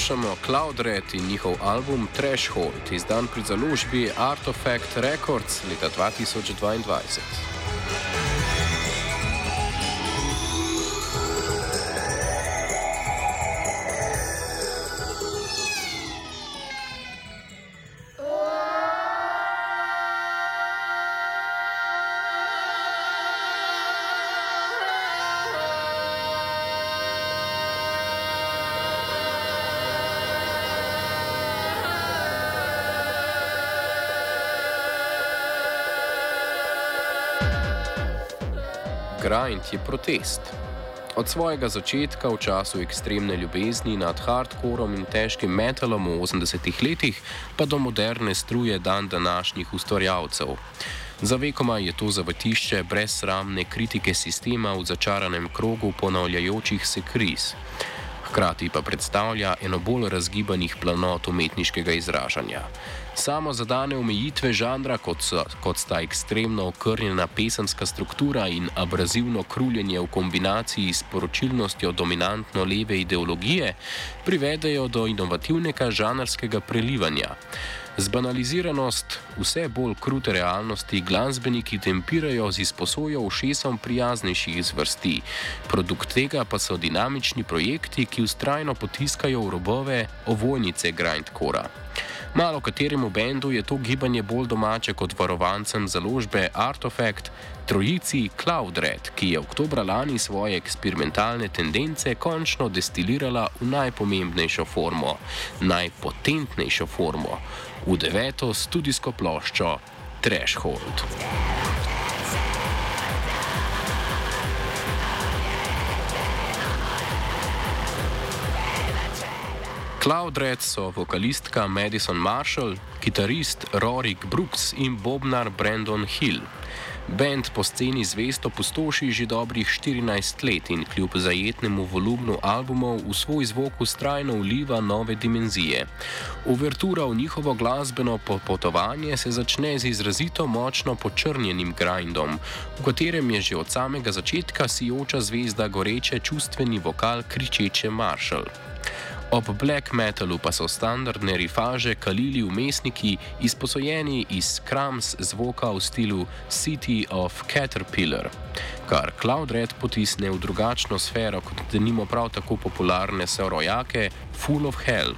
poslušamo Cloud Red in njihov album Threshold, izdan pri založbi Artifact Records leta 2022. Grind je protest. Od svojega začetka v času ekstremne ljubezni nad hardcorom in težkim metalom v 80-ih letih pa do moderne struje dan današnjih ustvarjalcev. Za vekoma je to zavetišče brezsramne kritike sistema v začaranem krogu ponavljajočih se kriz. Hkrati pa predstavlja eno bolj razgibanih planot umetniškega izražanja. Samo zadane omejitve žanra, kot sta ekstremno okrnjena pesemska struktura in abrazivno kruljenje v kombinaciji s poročilnostjo dominantno leve ideologije, privedejo do inovativnega žanrskega prelivanja. Zbanaliziranost vse bolj krute realnosti glasbeniki tempirajo z izposojo ušesom prijaznejših zvrsti. Produkt tega pa so dinamični projekti, ki vztrajno potiskajo v robove ovojnice grindcora. Malo kateremu bendu je to gibanje bolj domače kot varovancem založbe Artifact, trojici Cloud Red, ki je oktobra lani svoje eksperimentalne tendence končno destilirala v najpomembnejšo formo, najpotentnejšo formo, v 9. studijsko ploščo Threshold. Cloud Red so vokalistka Madison Marshall, kitarist Rorik Brooks in bobnar Brandon Hill. Band po sceni zvesto pustoši že dobrih 14 let in kljub zajetnemu volumnu albumov v svoj zvok vztrajno vliva nove dimenzije. Uvertura v njihovo glasbeno popotovanje se začne z izrazito močno počrnjenim grindom, v katerem je že od samega začetka sijoča zvezda goreče čustveni vokal kričeče Marshall. Ob black metalu pa so standardne rifaže kalili vmesniki, izposojeni iz krams zvoka v stilu City of Caterpillar, kar Cloud Red potisne v drugačno sfero kot denimo prav tako popularne sorojake Full of Hell.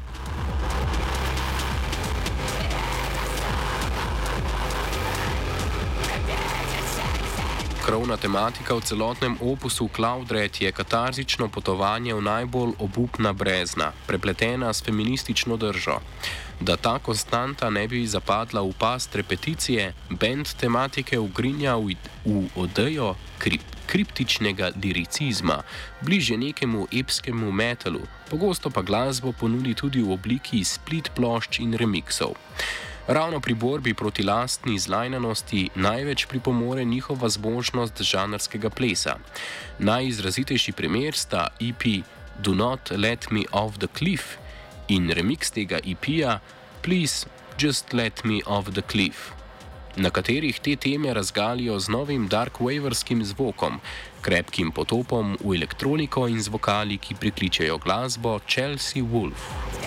Krovna tematika v celotnem opusu Cloud Red je katarzično potovanje v najbolj obupna brezna, prepletena s feministično držo. Da ta konstanta ne bi zapadla v past repeticije, bend tematike ugrinja v odejo kriptičnega liricizma, bliže nekemu epskemu metalu, pogosto pa glasbo ponudi tudi v obliki split plošč in remiksov. Ravno pri borbi proti lastni zlajnanosti največ pripomore njihova zmožnost žanrskega plesa. Najizrazitejši primer sta EP Do Not Let Me Off the Cliff in remix tega EP-ja Please Just Let Me Off the Cliff, na katerih te teme razgalijo z novim darkwaverskim zvokom, krepkim potopom v elektroniko in z vokali, ki prikličejo glasbo Chelsea Wolfe.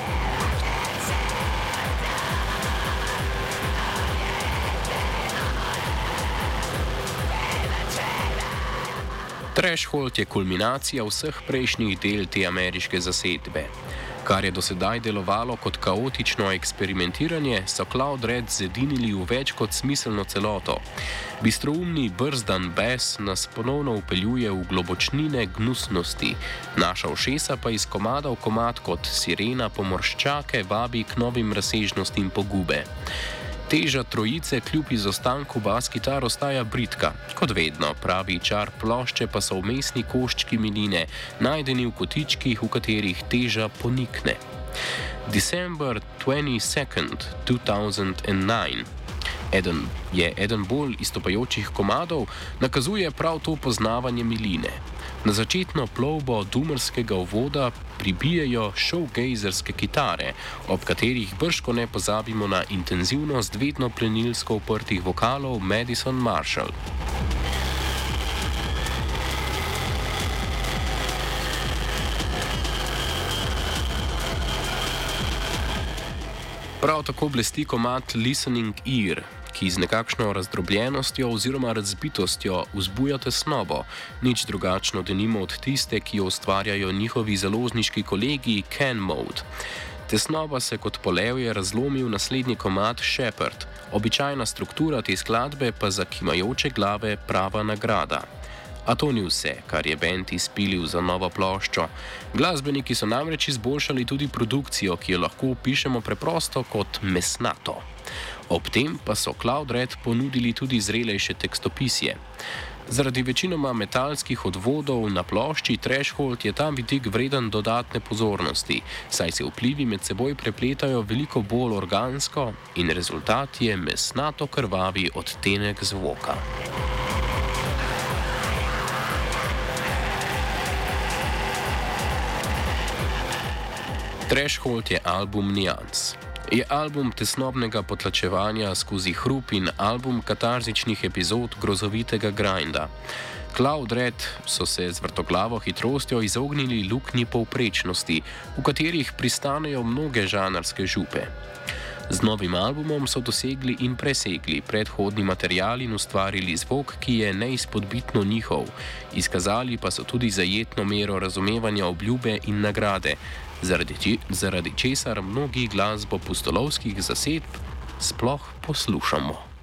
Threshold je kulminacija vseh prejšnjih del te ameriške zasedbe. Kar je dosedaj delovalo kot kaotično eksperimentiranje, so Cloud Red zedinili v več kot smiselno celoto. Bistroumni brzdan bes nas ponovno upeljuje v globočnine gnusnosti, naša ušesa pa iz komada v komad kot sirena pomorščake vabi k novim razsežnostim pogube. Teža trojice kljub izostanku bas kitar ostaja bridka. Kot vedno, pravi čar plošče pa so vmesni koščki miline, najdeni v kotičkih, v katerih teža ponikne. December 22nd, 2009 je eden bolj izstopajočih komadov, nakazuje prav to poznavanje miline. Na začetno plovbo dumerskega uvoda pribijajo showgazerske kitare, ob katerih bržkone pozabimo na intenzivnost vedno plenilsko uprtih vokalov Madison Marshall. Prav tako blesti komad Listening Ear, ki z nekakšno razdrobljenostjo oziroma razbitostjo vzbuja tesnobo, nič drugačno denimo od tiste, ki jo ustvarjajo njihovi založniški kolegi Ken Mode. Tesnoba se kot polevje razlomi v naslednji komad Shepherd, običajna struktura te skladbe pa za kimajoče glave prava nagrada. A to ni vse, kar je bend izpilil za novo ploščo. Glasbeniki so namreč izboljšali tudi produkcijo, ki jo lahko opišemo preprosto kot mesnato. Ob tem pa so Cloud Red ponudili tudi zrelejše tekstopisje. Zaradi večinoma metalskih odvodov na plošči Threshold je ta vidik vreden dodatne pozornosti, saj se vplivi med seboj prepletajo veliko bolj organsko in rezultat je mesnato krvavi odtenek zvoka. Threshold je album nians. Je album tesnobnega potlačevanja skozi hrup in album katarzičnih epizod grozovitega grinda. Cloud Red so se z vrtoglavo hitrostjo izognili luknji povprečnosti, v katerih pristanejo mnoge žanrske župe. Z novim albumom so dosegli in presegli predhodni material in ustvarili zvok, ki je neizpodbitno njihov. Izkazali pa so tudi zajetno mero razumevanja obljube in nagrade, zaradi česar mnogi glasbo pustolovskih zasedb sploh poslušamo.